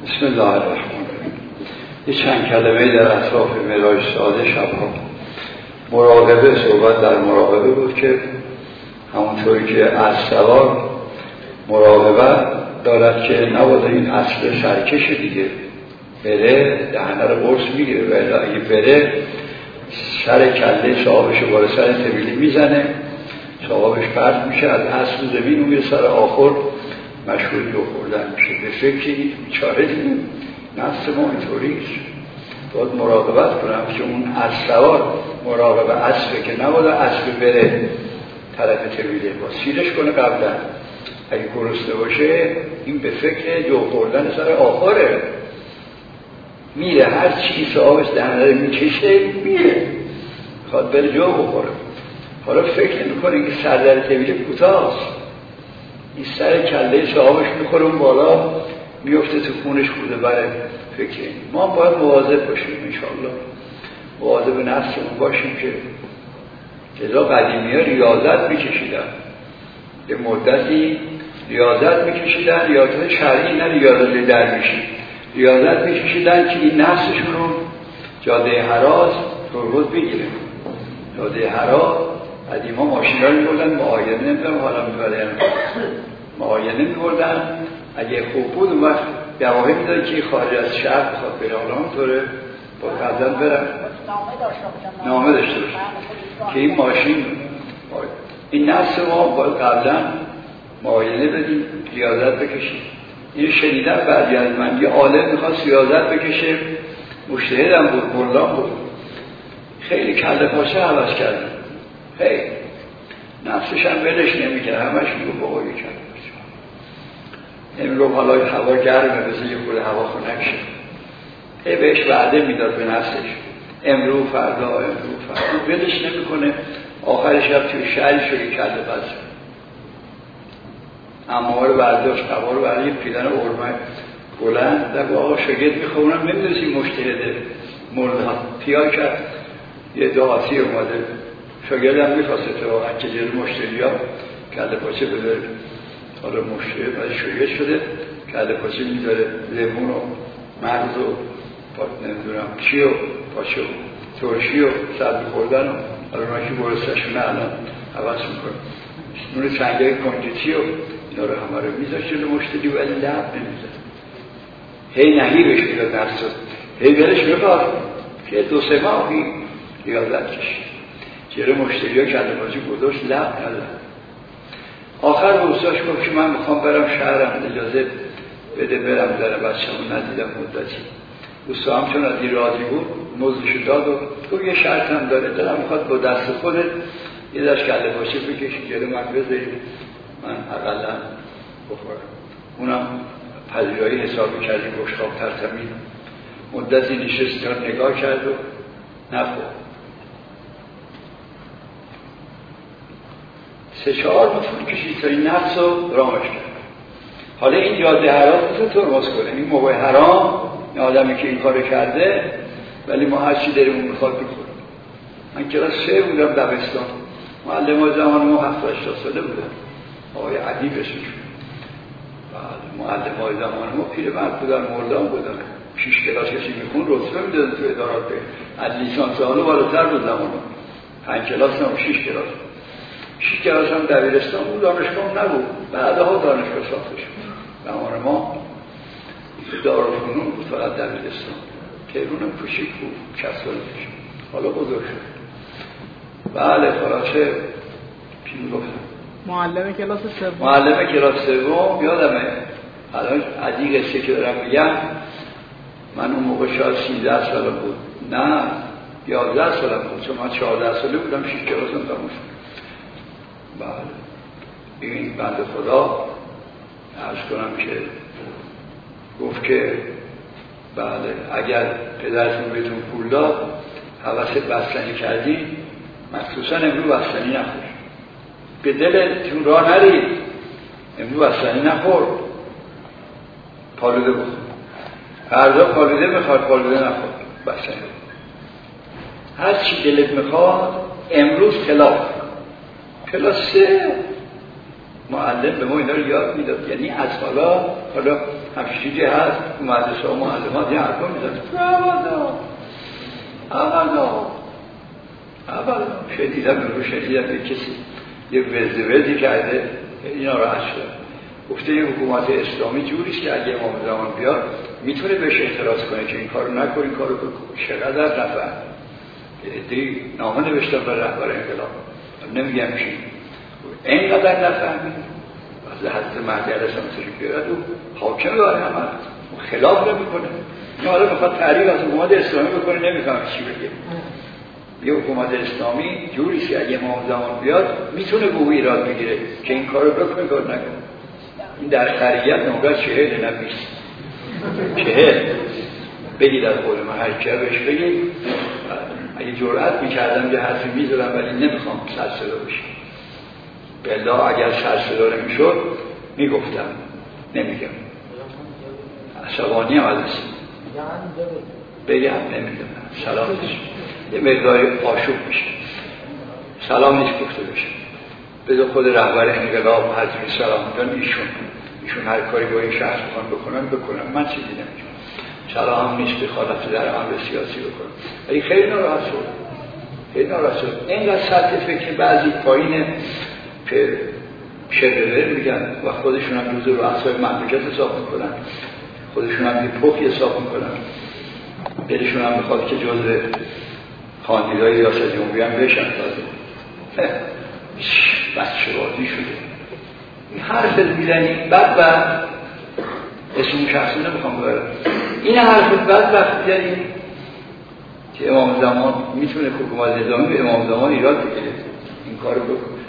بسم الله الرحمن الرحیم. یه چند کلمه در اطراف معراج ساده شبها مراقبه، صحبت در مراقبه بود که همونطوری که اسب سوار مراقبه دارد که نباید این اسب سرکش دیگه بره دهنه رو قرص میگیره، ولی اگه بره سر کله صاحبش رو بالا سر طویلی میزنه، صاحبش پرت میشه از اسب زمین، اون سر آخر مشغول جو خوردن میشه. به فکری بیچاره دیگه نفس ما اینطوریست، باید مراقبت کنم که اون اسب سوار مراقبه اسبه که نباید اسب بره طرف طویله، با سیرش کنه قبلا. اگه گرسنه باشه این به فکر جو خوردن سر آخره، میره هر چی صاحبش دهنه میکشه میره، خواد بره جو بخوره. حالا فکر نمیکنه که سر در طویله کوتاست، این سر کله صاحبش میخوره اون بالا میفته تو خونش خورده. برای فکر ما باید مواظب باشیم، انشاءالله مواظب نفسمون باشیم که جزا قدیمی ها ریاضت میکشیدن، یه مدتی ریاضت میکشیدن، ریاضت شرعی نه ریاضت درویشی، ریاضت میکشیدن که این نفسشون رو جاده هراز رو بگیره. جاده هراز قدیما ماشین ها میبردن معاینه، نمیدونم حالا میبردن معاینه میبردن، اگه خوب بود اون وقت گواهی میداد که خارج از شهر بخواد بره، حالا اونطوره با قبلا برن نامه داشته باشه که این ماشین این نفس ما باید قبلا معاینه بدیم، ریاضت بکشیم. این شنیدن بعدی از من یه عالم میخواست ریاضت بکشه، مجتهدم بود، ملام بود، خیلی کله پاچه عوض کردن، خیلی نفسش هم ولش نمیکرد، همش میگو بابا یه کله پاچه نمیگو حالا هوا گرمه بذار یه خورده هوا خنک شه، بهش وعده میداد به نفسش امرو فردا ولش نمیکنه. آخر شب توی شهری شده کله پاچه اما رو برداشت، قبا رو برای پیلن ارمه بلند در با آقا شاگرد میخوانم نمیدونست این مجتهده مردها پیار کرد، یه دعاتی اومده شاگرد هم میخواسته تو واقعا که جلو مشتری ها کله پاچه بذاره. حالا مشتری باید شاگرد شده کله پاچه میذاره، لیمون و مغز و نمیدونم چی و پاچه و ترشی و سبزی خوردن و حالا ناکی برستشونه الان عوض میکنه، نون سنگه کنجتی و اینا رو همه رو میذاشت جلو مشتری ولی لب نمیزد، هی نهیبش میداد نفس هی برش بخواد که 2-3 ماهی ریاضت کشید جلو مشتری ها کله پاچه گذاشت لب نداد. آخر به استاش گفت که من میخوام برم شهرم، اجازه بده برم، داره بچه‌مون ندیدم مدتی. استا هم چون از این راضی بود موضوعشو داد و گفت یه شرط هم داره، دلم میخواد با دست خودت یه دست کله پاچه بکشی جلو من بذاری من اقلا بخورم. اونم پذیرایی حسابی کردیم، بشقاب ترتمین مدتی نشست نگاه کرد و نخورد. 3-4 ماه کشید تا این نفس رو رامش کرد. حالا این جاده حرام رو ترمز کنه، این موقع حرام این آدمی که این کارو کرده، ولی ما هر چی داریم اون میخواد بخوریم. من کلاس 3 بودم دبستان، معلم های زمان ما 70-80 ساله بودن، آقای عدیب اسمش. معلم های زمان ما پیرمرد بودن، مردان بودن، 6 کلاس کسی میخون رتبه میدادن تو ادارات، از لیسانس حالا بالاتر بود زمان 5 کلاس هم 6 کلاس. 6 کلاس هم دبیرستان بود، دانشگاه هم نبود، بعدها دانشگاه ساخته شد. زمان ما دارالفنون بود، فقط دبیرستان. تهران هم کوچیک بود، 60 سال پیش، حالا بزرگ شد. بله خلاصه چی میگفتم؟ معلم کلاس 3. معلم کلاس 3 یادمه. الان عدی قصه که دارم میگم، من اون موقع شاید 13 سالم بود، نه 11 سالم بود، چون من 14 ساله بودم 6 کلاسم تموم شد. بله این بنده خدا عرض کنم که گفت که بله اگر پدرتون بهتون پول داد حوث بستنی کردی، مخصوصا امروز بستنی نخور، به دلتون راه نرید، امروز بستنی نخور، پالوده بخور، فردا پالوده میخواد پالوده نخور، بستنی هر چی دلت میخواد امروز خلاف. کلاس 3 معلم به ما اینا رو یاد میداد. یعنی از حالا همچین چیزی هست مدرسه ها معلمات یه حرفا میزن ابدا شنیدم به کسی یه وزی کرده اینا رو شد. گفته یه حکومت اسلامی جوریست که اگه امام زمان بیاد میتونه بهش اعتراض کنه که این کارو نکن، این کارو بکن. چقدر نفر دی نامه نوشتم برای رهبر انقلاب، نمیگم چی، اینقدر نفهمید از حضرت مهدی علیه السلام تشریف بیارد و حاکم داره همه خلاف نمیکنه. این حالا میخواد تعریف از حکومت اسلامی بکنه، نمیفهم چی بگه. یه حکومت اسلامی جوریست که اگه امام زمان بیاد میتونه به او ایراد بگیره که این کارو بکن، کار نکن. این در خریت نمگر 40 نه 20 40 بگید از قول من هر که بهش بگید. اگه جرأت میکردم یه حرفی میزدم ولی نمیخوام سرصدا بشیم. بلا اگر سرصدا نمیشد میگفتم، نمیگم. عصبانی هم از بگم نمیدونم. سلام نیست یه مقداری آشوب میشه. سلام نیست گفته بشه. بذار خود رهبر انقلاب حضرت سلام ایشون هر کاری با این شخص بکنن من چیزی نمیگم. سلام هم نیست بخواد در امر سیاسی بکنم. ولی خیلی ناراحت شد. اینقدر سطح فکر بعضی پایینه که شرقه میگن و خودشون هم جزء رؤسای مملکت حساب میکنن، خودشون هم یه پخی حساب میکنن، دلشون هم میخواد که جزء کاندیدای ریاست جمهوری هم بشن. تازه بچه بازی شده این حرف میزنی بعد اسم شخصی نمیخوام ببرم. این حرف بعد میزنی که امام زمان میتونه حکومت نظامی به امام زمان ایراد بگیره، این کارو بکنه.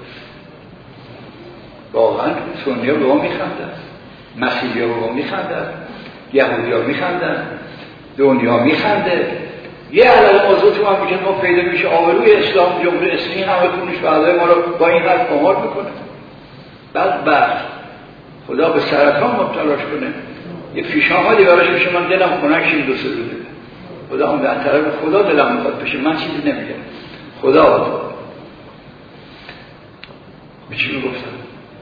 واقعا سنی ها به ما میخندن، مسیحی ها به ما میخندن، یهودی ها میخندن، دنیا میخنده. یه علل موضوع تو هم میگه ما پیدا میشه آبروی اسلام جمهوری اسلامی همه کنش بعضای ما رو با این حرف آمار میکنه. بعد خدا به سرطان مبتلاش کنه، یه پیشنهادی براش بشه من دلم خنک شیم 2-3 روزه. خدا هم در طرف خدا دلم میخواد بشه، من چیزی نمیگم. خدا به چی میگفتم؟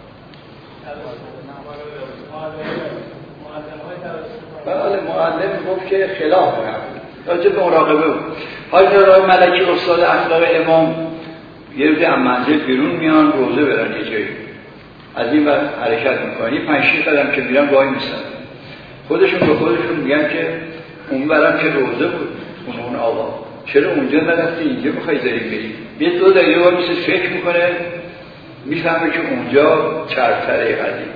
بله معلم گفت که خلاف راجع به مراقبه بود. حاج رای ملکی استاد اخلاق امام یه روز از منزل بیرون میان روزه برن یه جایی، از این ور حرکت میکنن 5-6 قدم که میرن وای میستن. خودشون به خودشون میگن که اون برم که روزه بود اون آقا چرا اونجا نرفتی اینجا میخوای داریم بریم. یه 2 دقیقه وای میسته فکر میکنه، میفهمه که اونجا چرتره قدیم.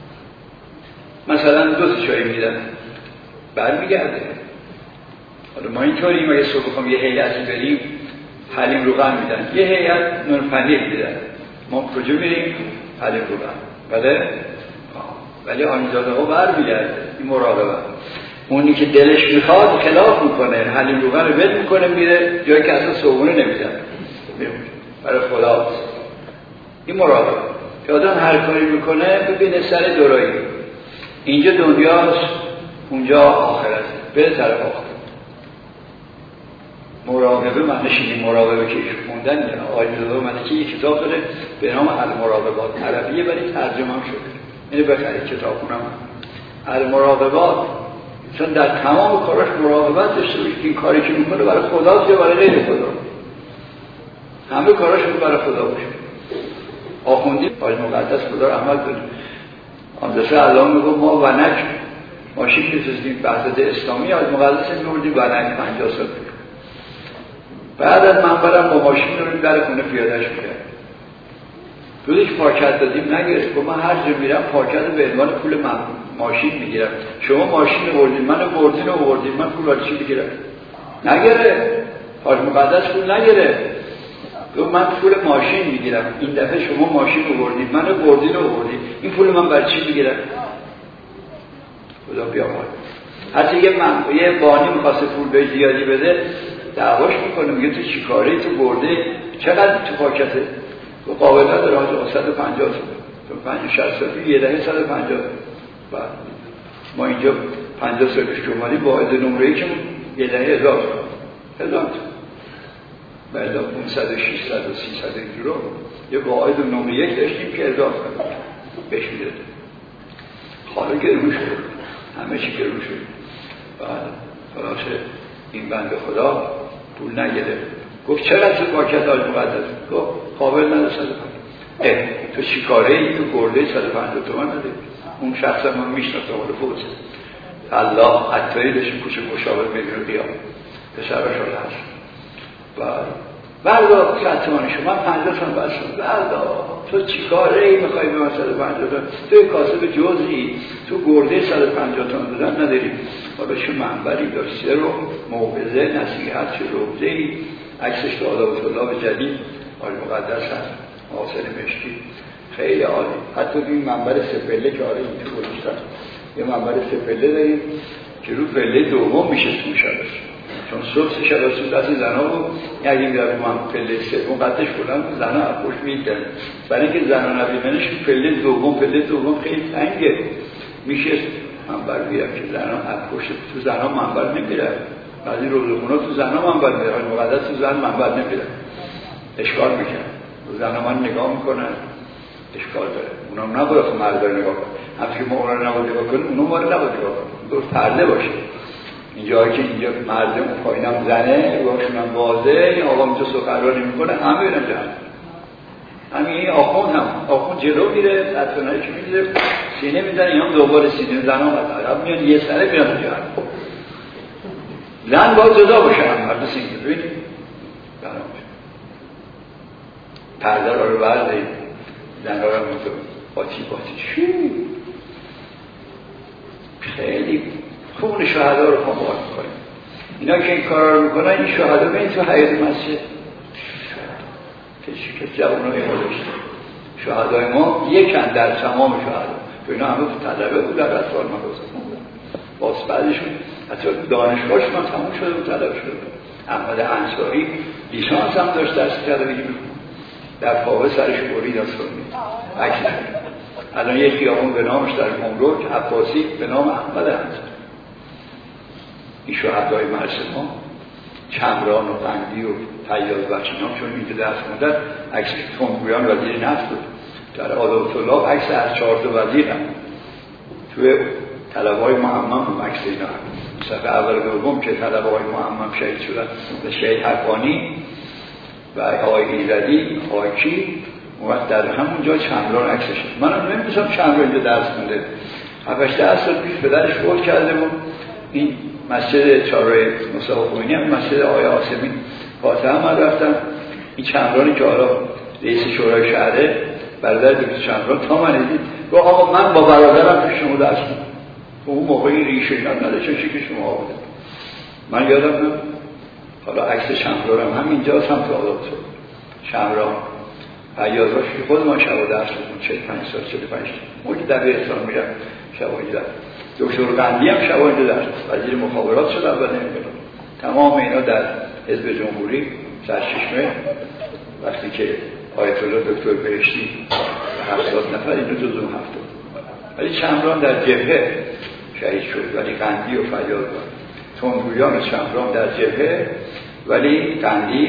مثلا 2 چای میدن برمیگرده. حالا ما اینطوریم اگه صبح بخوام یه هیئتی بریم حلیم روغن میدن، یه هیئت نون پنیر میدن، ما کجا میریم؟ حلیم روغن. بله؟ ولی آنجاده ها برمیگرده. این مراقبه. اونی که دلش میخواد خلاف میکنه، حلیم روغن رو بد میکنه میره جایی که اصلا صبحونه نمیدن برای خدا. این مراقبه که آدم هر کاری میکنه ببینه سر دورایی. اینجا دنیاست، اونجا آخرت، به طرف آخرت. مراقبه معنیش این مراقبه که ایشون خوندن آقای میرزا ملکی یک کتاب داره به نام المراقبات، عربیه ولی ترجمه هم شده. اینو بخرید کتابخونم. المراقبات چون در تمام کاراش مراقبت داشته باشه که این کاری که میکنه برای خداست یا برای غیر خدا. همه کاراش برای خدا باشه. آخوندی حاج مقدس خدا رحمت کنه. آمدسه الله میگه ما ونک ماشین می‌سازیم بحث اسلامی حاج مقدس می‌بردیم ونک 50 سال. بعد از منبرم با ماشین رو در خونه پیادهش می‌کرد. روزش پارکت دادیم نگرفت. من هر جا میرم پارکت رو به عنوان پول ماشین میگیرم. شما ماشین آوردین، من بردین آوردین، من پول واسه چی بگیرم؟ نگرفت. حاج مقدس پول نگرفت. گفت من پول ماشین میگیرم. این دفعه شما ماشین آوردین، من بردین آوردین. این پول من برای چی میگیرم؟ خدا بیامرزه. حتی یه بانی می‌خواسته پول به زیادی بده، دعواش میکنه میگه تو چی کاری تو برده چقدر تو پاکته و قابل نداره آجا 150 تو 50-60 سالی یه دهه 150. بعد ما اینجا 50 سال پیش اومدیم با عده نمره‌ای که یه دهه 1000 بعد 500 600 و 300 یورو یه قاعده نمره 1 داشتیم که 1000 بهش میداد. حالا گرون شد، همه چی گرون شد. بعد خلاصه این بنده خدا پول نگرفت. گفت چقدر باکت حاج مقدس؟ گفت قابل نداره 150. تو چی کاره ای؟ تو گرده 150 تومن نده. اون شخص من میشناسم اون فوت. الله عطایی داشتیم کوچه مشاور میلیون قیام پسرش رو هست. بردا 100 تومن شما من 50 تومن بستم. بردا تو چی کاره ای میخوای به من 150 تومن؟ تو کاسب جزئی تو گرده 150 تومن دادن نداری. حالا چه منبری داشت رو موعظه نصیحت چه روزه‌ای عکسش تو آداب طلاب جدید حاج مقدس هست حاصل مشکی خیلی عالی. حتی این منبر سپله که آره این تو گذاشتن یه منبر سپله داریم که رو پله دوم میشه تو شبش چون صبح شبش دست زنها بود یعنی میگه من پله سوم قدش بودم زنها از پشت میدن برای اینکه زنها نبیدنش پله دوم خیلی تنگه میشه منبر بیارم که زنها از پشت تو زنها منبر نمیره. بعضی روزخونا تو زنها منبر میره حاج مقدس تو زن منبر نمیره اشکال میکنه. زنها من نگاه میکنن اشکال داره اونم نباید مرد رو نگاه کنه همچه که ما اونا رو نباید نگاه کنیم اونم ما رو نباید نگاه کنیم درست پرده باشه. اینجایی که اینجا مرد اون پایینم زنه باشونم واضح این آقا اینجا سخنرانی میکنه همه بیرم جهنم. همین این آخون جلو میره تطفنهایی که میره سینه میزنه این هم دوباره سینه زنها مطلب میان یه سره میرم جهنم. زن باید جدا باشه هم مرد سینگه ببینید پرده رو بردارید زن را باتی شو خیلی خون شهدا رو پامال میکنیم. اینا که این کار رو میکنن این شهدا به این تو حیات مسجد که جوانای ما داشتیم شهدای ما یکن در تمام شهدا تو اینا همه طلبه بود در اطفال ما باز بعدشون حتی دانشگاهش من تموم شده بود طلب شده بود. احمد انصاری لیسانس هم داشت درس طلبگی میکنه در فاوه سرش برید از کنید الان یک خیابون به نامش در گمرک عباسی به نام احمد انصاری. این شهدای مرز ما چمران و قندی و طیاز بخشینام چون این که درس موندن عکس تنگویان وزیر نفت بود در آداب طلاب عکس از 4 وزیر هم توی طلبهای معمم عکس اینا هم صفحه اول دوم که طلبهای معمم شهید شدن به شهید حقانی و آقای ایزدی آقایی اومد در همون جای چمران عکسش. من هم نمیدونم چمران اینجا درس مونده 7-8 سال پیش پدرش فوت کرده بود. این مسجد چهارراه مصطفی خمینی هم مسجد آقای آسمین فاتحه هم رفتم. این چمرانی که حالا رئیس شورای شهره برادر دکتر چمران تا من دید گفت آقا من با برادرم پیش شما درس خوندم. اون موقعی ریشه اینا نداشت چه که شما بوده. من یادم نمیاد. حالا عکس چمران هم اینجاست هم تو آداب چمران پیازاش که خود ما شب و درس بودم 45 سال 45 موقعی دبیرستان میرم شب اینجا دکتر قندی هم شب اینجا درس وزیر مخابرات شد اول نمیدونم. تمام اینا در حزب جمهوری سرچشمه وقتی که آیت الله دکتر بهشتی 70 نفر اینو جزو 70 ولی چمران در جبهه شهید شد ولی قندی و فریاد تندرویان چمران در جبهه ولی قندی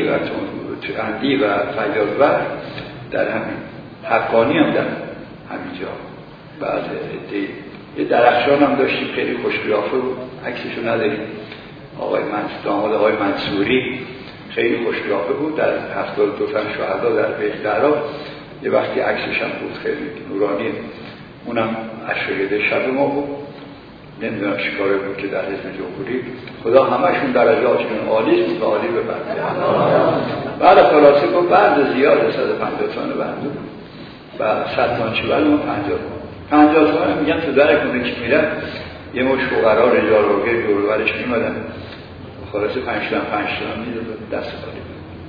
و فریاد در همین حقانی هم در همینجا. بعد یه درخشان هم داشتیم خیلی خوش قیافه بود عکسشو نداریم داماد آقای منصوری خیلی خوش قیافه بود در 72 تن شهدا در بهدرا یه وقتی عکسش هم بود خیلی نورانی اونم عشایر شب ما بود نمیدونم چیکاره بود که در حزب جمهوری خدا همشون درجاتشون عالی بود عالی ببرده. بعد خلاصه گفت برد زیاده 150 تومن برد و 100 تومن چی ولی ما 50 تومن میگن تو در کنه که میرن یه مش فقرا رجال روگه دورورش میمدن خلاصه 5 تومن میداد دست خالی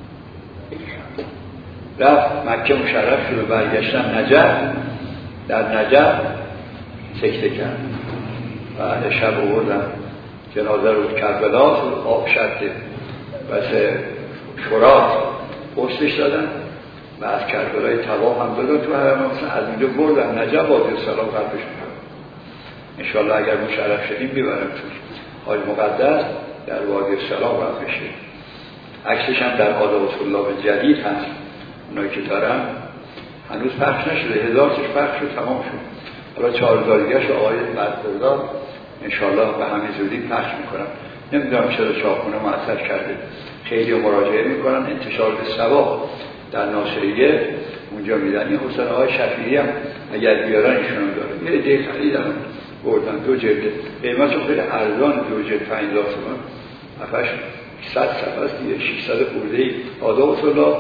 رفت مکه مشرف شد و برگشتن نجف در نجف سکته کرد بعد شب آوردن جنازه رو کربلا آب شده واسه شورات پشتش دادن و از کربلای تواف هم دادن تو حرم مثلا از اینجا بردن نجف وادی سلام قلبش میکنم انشالله اگر مشرف شدیم بیبرم توش حاج مقدس در وادی سلام قلب بشه. عکسش هم در آداب طلاب جدید هست اونایی که دارن هنوز پخش نشده، 1000 تاش پخش شد تمام شد. حالا 4000 دیگه‌شو آقای برخوردار انشالله به همین زودی پخش میکنم. نمیدونم چرا چاپخونه معطل کرده، خیلی مراجعه میکنن، انتشار به ثواب در ناشریه اونجا میدن. این حسین آقای شفیعی هم اگر بیارن ایشون داره، یه عده خریدن بردن 2 جلد، قیمتش خیلی ارزان، 2 جلد 5000 تومان، افش 100 صفحه است دیگه، 600 خورده‌ای آداب طلاب،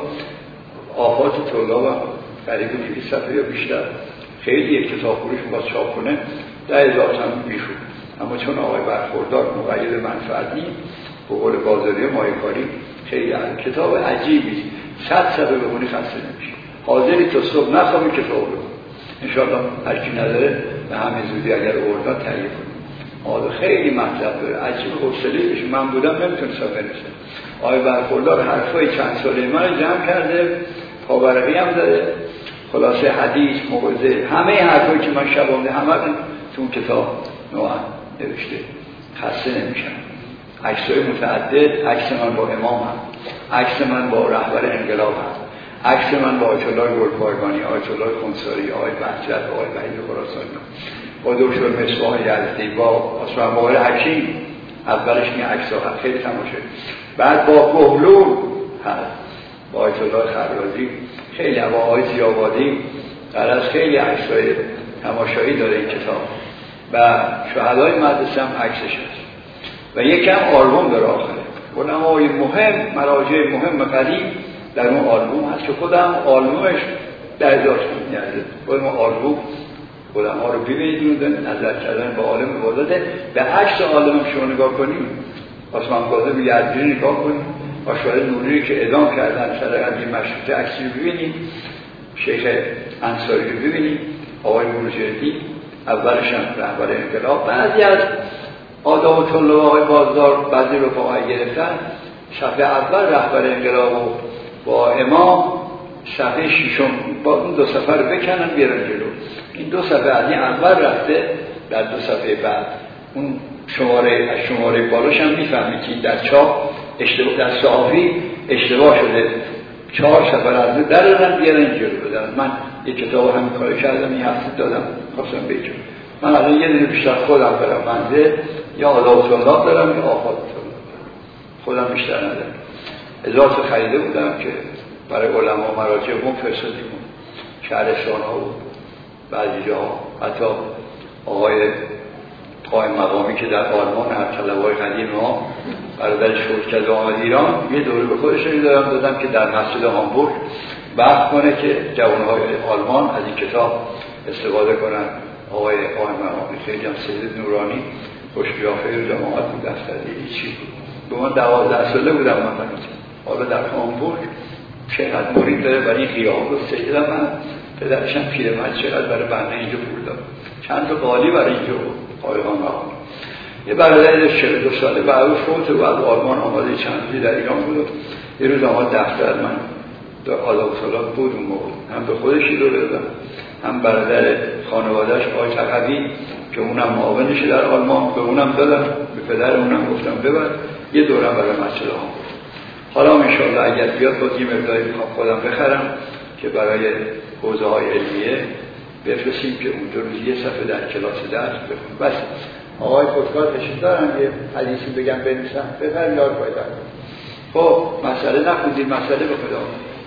آفات طلاب هم قریب 200 صفحه یا بیشتر. خیلی یک کتاب فروش باز چاپ کنه 10,000 تومان میشود. اما چون آقای برخوردار مقید منفعت نیست، به قول بازاری و مایه‌کاری، خیلی کتاب عجیبی، 100 صفحه بخونی خسته نمیشه، حاضری تا صبح نخوابی کتاب رو. انشاءالله هر کی نداره به همین زودی اگر ارداد تهیه کنیم. حالا خیلی مطلب داره، عجیب حوصله بشه. من بودم نمیتونستم برسم. آقای برخوردار حرفای چند ساله من جمع کرده، پاورقی هم داره، خلاصه حدیث، موعظه، همه حرفایی که من شبانه همه تو اون کتاب نوعا نوشته، خسته نمیشم. عکسای متعدد، عکس من با امام هم، عکس من با رهبر انقلاب هم، عکس من با آیت الله گلپایگانی، آیت الله خنثاری، آقای بهجت، آقای وحید خراسانی، با دکتر مصباح یزدی، با اصلا باقر حکیم. اولش این عکس‌ها خیلی تماشه، بعد با بهلول هست، با آیت الله خرازی، خیلی با آقای ضیاءبادی، در از خیلی عکسای تماشایی داره این کتاب. و شهدای مدرسه هم عکسش هست و یکم آلبوم داره آخره، علمای مهم، مراجع مهم قدیم در اون آلبوم هست که خودم آلبومش 10,000 میارده. خودم آلبوم علما رو ببینید، نظر کردن به عالم ولده. به عکس عالم شما نگاه کنیم، عثمان کاظم یزدی نگاه کنیم، آشوار نوری که اعدام کردن سر قضیه مشروطه عکسی رو ببینید، شیخ انصاری رو ببینید، آقای بروجردی اولش هم رهبر انقلاب. بعضی از آداب طلاب آقای بازدار بعضی رو پاهای گرفتن، صفحه اول رهبر انقلاب و با امام، صفحه 6 با اون 2 صفحه رو بکنن بیارن جلو. این 2 صفحه از این اول رفته در 2 صفحه بعد. اون شماره بالاش هم میفهمید که در چاپ اشتباه، در صحافی اشتباه شده، 4 صفحه از در دادن بیارن جلو بدن. من یک کتاب همین کارو کردم، این هفته دادم خواستم بگم. من الان یه دونه بیشتر خودم برم منزل، یا آداب طلاب دارم یا آفات طلاب خودم بیشتر ندارم. 1000 تا خریده بودم که برای علما مراجع بون فرستادیم، شهرستان ها و بعضی جاها، حتی آقای قائم مقامی که در آلمان هر طلبای قدیم ها برادرش فوت کرده آمد ایران، یه دوره به خودش دادم که در مسجد هامبورگ بحث کنه که جوانهای آلمان از این کتاب استفاده کنن. آقای قائم مقامی خیلی هم سید نورانی خوش قیافه رو جماعت بود، دفتر هیچی بود. به من 12 ساله بودم من حالا در هامبورگ چقدر مرید داره برای این قیام رو سیدم. من پدرشم پیرمرد چقدر برای بنده اینجا پول داد، چند تا قالی برای اینجا قایقان مقام. یه برادر 42 ساله بعد فوت و از آلمان آماده چندی در ایران بود. یه روز آمد دفتر من در آداب طلاب بود، اون موقع هم به خودشی رو دادم، هم برادر خانوادهش آقای تقوی که اونم معاونشه در آلمان، به اونم دادم، به پدر اونم گفتم ببر. یه دورم برای مسجد ها. حالا انشاءالله اگر بیاد با یه مقداری میخوام خودم بخرم که برای حوزه های علمیه بفرستیم که اونجا روز یه صفحه در کلاس درس بخونم. بس آقای خودکار تشریف دارن یه حدیثی بگم بنویسم بفرم یاد باید کنم. خب مسئله نخوندیم، مسئله به خدا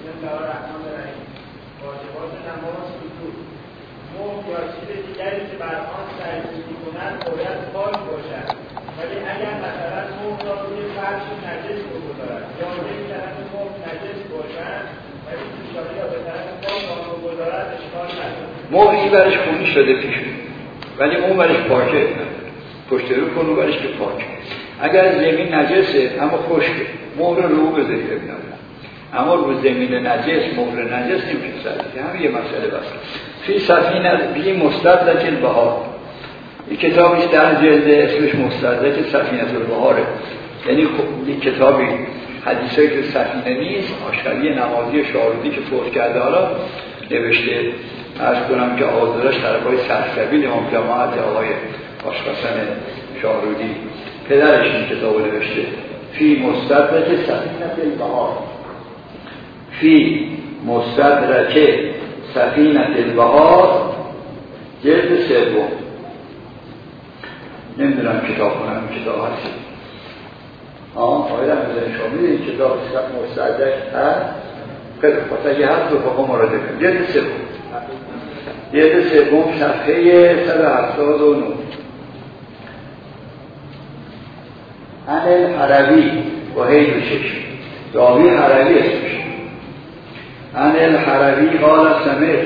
یا چیز دیگری که بر آن سرکوب می‌کنند باید پاک باشد، ولی اگر مثلا مهر را روی فرش نجس بگذارد یا یک طرف مهر نجس باشد ولی پیشانی یا به طرف پاک آن بگذارد اشکال ندارد. مهری برش خونی شده پیشون، ولی اون برش پاکه، پشت رو کنو برش که پاکه. اگر زمین نجسه اما خشکه، مهر رو بذاری ببینم، اما رو زمین نجس مهر نجس نمیشه سرد که همین یه مسئله بست. فی سفینه بی مستدرک البحار، این کتابی در جلد اسمش مستدرک سفینه البحاره، یعنی این کتابی حدیثایی که سفینه نیست، آشعری نمازی شارودی که فوت کرده حالا نوشته. عرض کنم که آوازدارش طرفای سرسبیل امام جماعت آقای آشقاسم شارودی، پدرش این کتاب نوشته. فی مستدرک سفینه البحار، فی مستدرک سفینه البحار جلد 3. نمیدونم کتاب کنم کتاب هستی آقای رمزانی شما میدونید کتاب مستعدش هست خیلی خواست اگه هست بفاقا مراجعه کنم جلد 3 جلد 3 صفحه 179 عن الحروی و حید و شش راوی حروی اسمش عن الحروی قال سمعت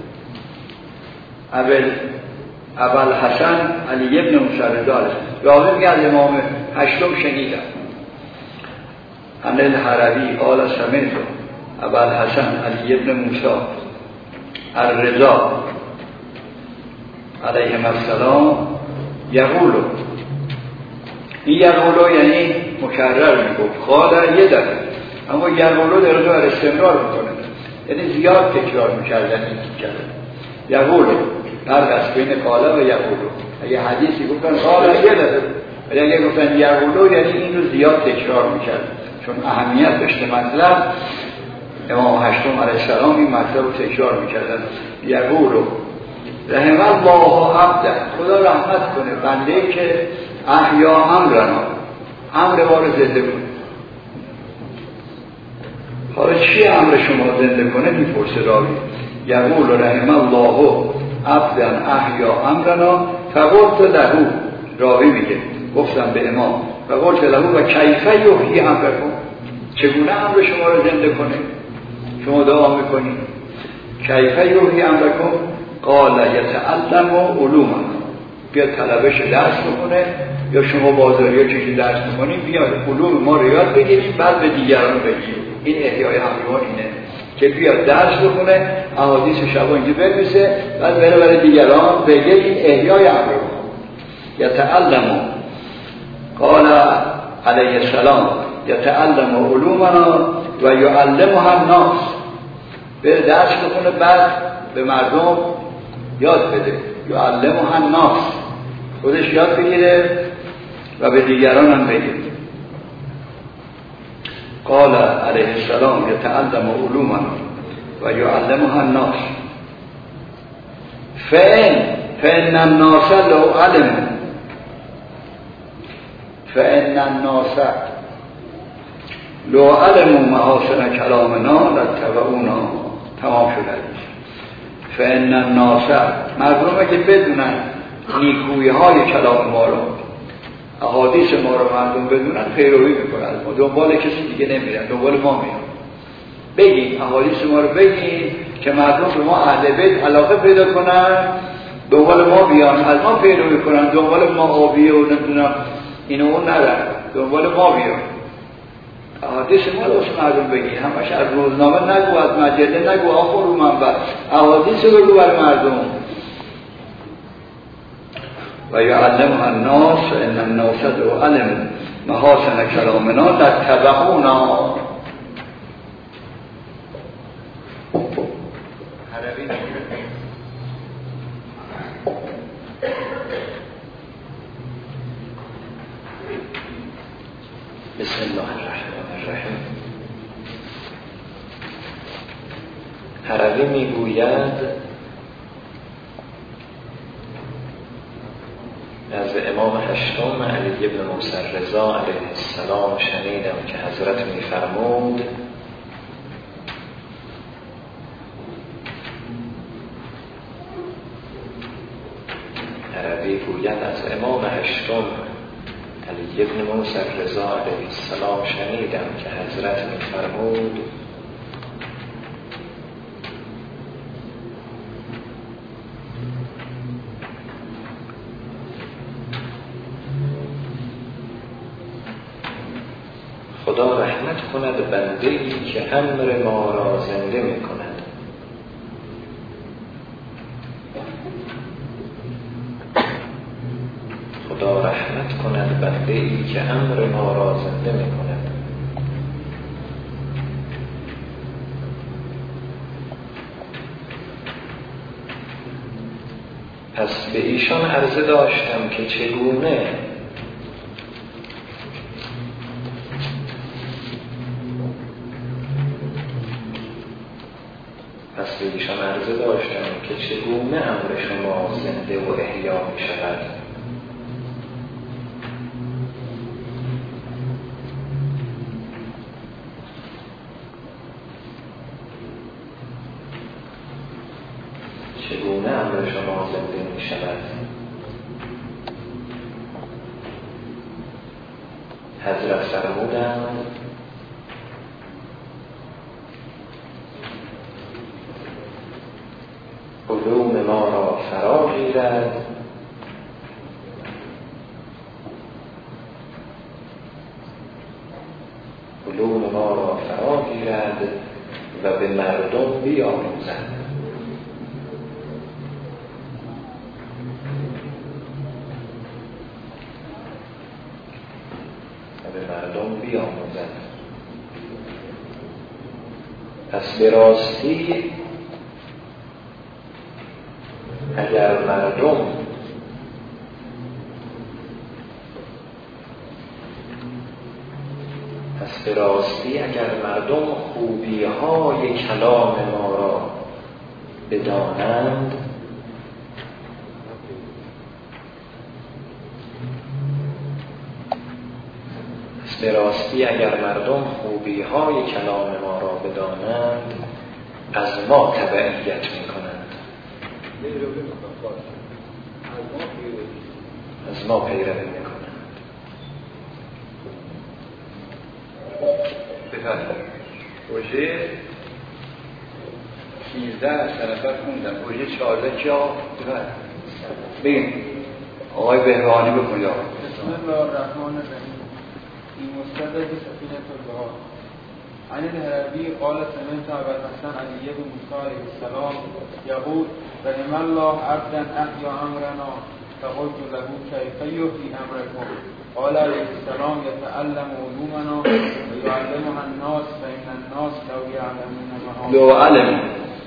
ابوالحسن علی ابن موسی رضا راوی میگه از امام هشتم شنیدم عن الحروی قال سمعت ابوالحسن علی ابن موسی الرضا علیه السلام یقول این یقولو یعنی مکرر میگفت قال یه دفعه اما یقولو در بر استمرار میکنه یعنی زیاد تکرار میکردن یقولو فرق است بین قال و یقولو اگه حدیثی گفتن قال یه دفعه ولی اگه گفتن یقولو یعنی این رو زیاد تکرار میکرد چون اهمیت داشته مطلب امام هشتم علیه السلام این مطلب رو تکرار میکردن یقولو رحم الله عبده خدا رحمت کنه بنده که احیا امرنا امر ما رو زنده کنه حالا چی امر شما زنده کنه میپرسه راوی یقول رحم الله عبدا احیا امرنا فقلت له راوی میگه گفتم به امام فقلت له و کیف یحیی امرکم چگونه امر شما رو زنده کنه شما دعا میکنید کیف یحیی امرکم قال یتعلم علوما بیاد طلبش درس بکنه یا شما بازاری ها چیزی درس میکنید بیاد علوم ما رو یاد بگیریم بعد به دیگران بگیریم این احیای امران اینه که بیاد درس بکنه احادیث شبا اینجا بنویسه بعد بره برای دیگران بگه این احیای امران یتعلم قال علیه السلام یتعلم علومنا و یعلمها الناس بره درس بکنه بعد به مردم یاد بده یعلمها الناس خودش یاد بگیره و به دیگران هم بگیره قال علیه السلام یتعلم علومنا و یعلمها الناس فإن الناس لو علموا فإن الناس لو علموا محاسن کلامنا لاتبعونا تمام شده فإن الناس مردم که بدونن نیکویی های کلام ما رو احادیث ما رو مردم بدونن پیروی میکنن ما دنبال کسی دیگه نمیرن دنبال ما میرن بگیم احادیث ما رو بگیم که مردم به ما اهل بیت علاقه پیدا کنن دنبال ما بیان از ما پیروی کنن دنبال ما آبیه و نمیدونم اینو اون ندارن دنبال ما بیان احادیث ما رو مردم بگی همش از روزنامه نگو از مجله نگو آخر رو منبع احادیث رو بگو بر مردم و یعلمها الناس ان الناس لو علموا محاسن کلامنا لاتبعونا بسم الله الرحمن الرحیم حروی میگوید از امام هشتم علی ابن موسی رضا علیه السلام شنیدم که حضرت میفرمود حروی گوید از امام هشتم علی ابن موسی رضا علیه السلام شنیدم که حضرت میفرمود خدا رحمت کند بنده‌ای که امر ما را زنده می کند خدا رحمت کند بنده‌ای که امر ما را زنده می کند پس به ایشان عرضه داشتم که چگونه پس به ایشان عرضه داشتم که چگونه امر شما زنده و احیا می شود. چگونه امر شما زنده می شود. حضرت فرمودند علوم ما را فرا گیرد علوم ما را فرا گیرد و به مردم بیاموزد. پس به راستی اگر مردم خوبی های کلام ما را بدانند از ما تبعیت می کنند، از ما پیروی می کنند. بفرمایید. پروژه 13 سنفر خوندم، پروژه 14 جا بگیم آقای بهرانی بکنید. بسم الله الرحمن الرحیم. این مستدرک سفینة البحار عن الهروی قال سمعت ابا الحسن علی بن موسی علیه السلام یقول رحم الله عبدا احیا امرنا فقلت له کیف یحیی امرکم قال علیه السلام یتعلم علومنا ویعلمها الناس فإن الناس لو يعلمون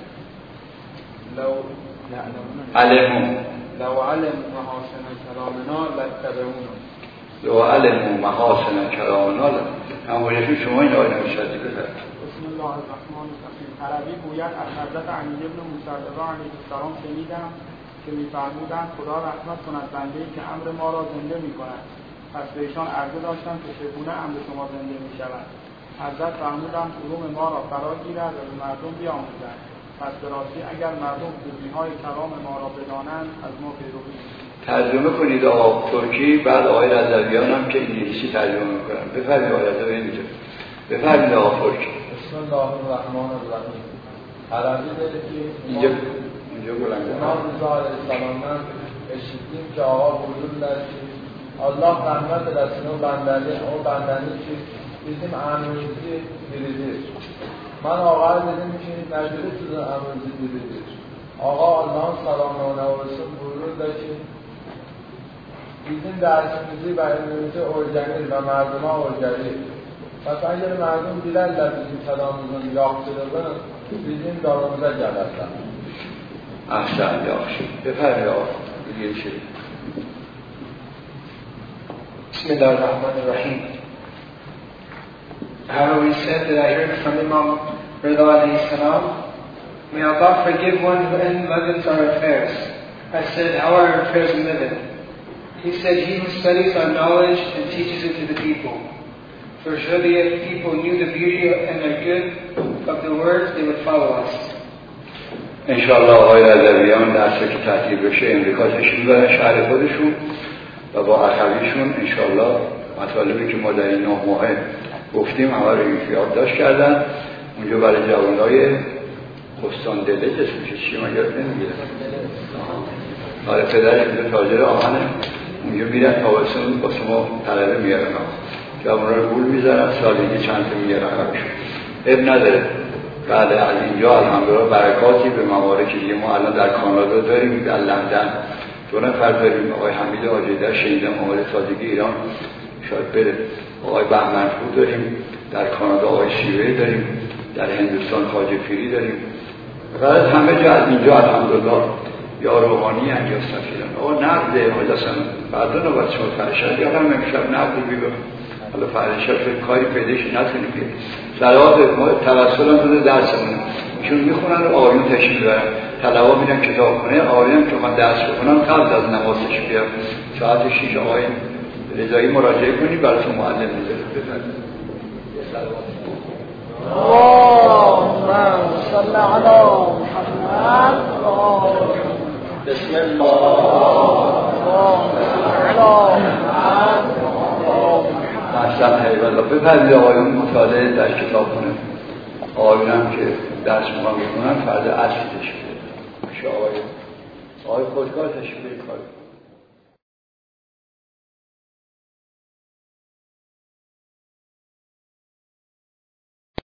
لو علموا محاسن کلامنا لاتبعونا. لو علموا محاسن کلامنا همونشون شما این آیه نمیشدی بذارد. بسم الله الرحمن الرحیم. عربی گوید از حضرت علی بن موسی علیه السلام شنیدم که می‌فرمودند خدا رحمت کند بنده‌ای که امر ما را زنده می‌کند. پس به ایشان عرضه داشتم که چگونه امر شما زنده می‌شود. حضرت فرمودند علوم ما را فرا گیرد و به مردم بیاموزد. پس به راستی اگر مردم خوبی‌های کلام ما را بدانند از ما پیروی. ترجمه کنید آقا ترکی، بعد آقای رضویان هم که انگلیسی ترجمه میکنن. بفرمایید آقای رضویان اینجا. بفرمایید آقا ترکی. بسم الله الرحمن الرحیم. عربی داره که اینجا بلند. امام رضا علیه السلام اشیدیم که آقا حضور داشتیم. Allah rahmet eləsin o bəndəni ki, bizim əmrimizi biridir. Mən ağaya dedim ki, nə bilir sizin əmrimizi biridir. Ağa Allah'ın salamlarına olsun buyurur da ki, bizim dersimizi və ilmimizi öyrənir və mərduma öyrənir. Bəs əgər mərdum bilərlər bizim kəlamımızın yaxşılığını, bizim dalımıza gələrlər. Ahsan, yaxşı. Befərli o, bilgin Bismillahirrahmanirrahim. Harawi said that I heard from Imam Rida alayhi salam, may Allah forgive one who enlivens our affairs. I said, how are our affairs enlivened? He said, he who studies our knowledge and teaches it to the people. For surely if people knew the beauty and the good of the words, they would follow us. انشاءالله آقای رضویان درسته که تحقیق بشه امریکا تشریف برن شهر خودشون و با اخویشون انشاءالله مطالبی که ما در این 9 ماه گفتیم همه رو یادداشت کردن. اونجا برای جوانای قستان دلج اسمشه چی من یاد نمیگیرم. آره پدرش اینجا تاجر آهنه، اونجا میرن تابستون با ما طلبه میارن، جوان رو گول میذارن، سالگی چند تا میارن همشون. اب نداره. بعد از اینجا الحمدلله برکاتی به موارد دیگه ما الان در کانادا داریم، در لندن 2 نفر داریم. آقای حمید آجیده شنیدم آقای تازگی ایران شاید بره. آقای بهمنپور داریم، در کانادا آقای شیوه داریم، در هندوستان خواجه پیری داریم. بعد همه جا از اینجا الحمدلله یا روحانی ان یا سفیران. آقا نقده حاجتن بعدا نوبت شما فرشد یا هم امشب نقده بیگم حالا فرشد کاری پیداش نتونیم که صلوات ما توسل هم بوده درسمون چون میخونن و آقایون تشریف میبرن، طلبا میرن کتابخونه، آقایون که من درس بخونم قبل از نمازش بیام ساعت 6 آقای رضایی مراجعه کنید براتون معلم میذاره. بفرمایید. اللهم صل على محمد بسم الله احسن حیوالله. بپرید آقایون مطالعه در کتابخونه، آقایون هم که درس میخونن فرد اصلی تشکیل بده. آقای خودکار تشکیل کار